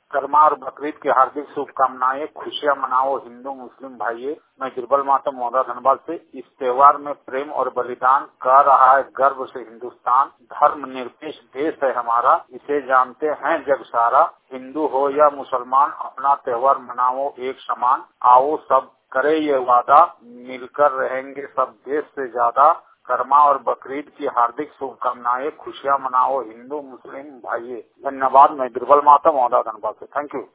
कर्मा और बकरीद की हार्दिक शुभकामनाएं, खुशियां मनाओ हिंदू मुस्लिम भाइयों। मैं गिरबल माता मौदा धनबाद से। इस त्योहार में प्रेम और बलिदान कर रहा है गर्व से हिंदुस्तान। धर्म निरपेक्ष देश है हमारा, इसे जानते हैं जग सारा। हिंदू हो या मुसलमान अपना त्योहार मनाओ एक समान। आओ सब करे ये वादा, मिलकर रहेंगे सब देश से ज्यादा। कर्मा और बकरीद की हार्दिक शुभकामनाएं, खुशियां मनाओ हिंदू मुस्लिम भाइयों। धन्यवाद। मैं गिरबल माता मौदा धनबाद से। Thank you.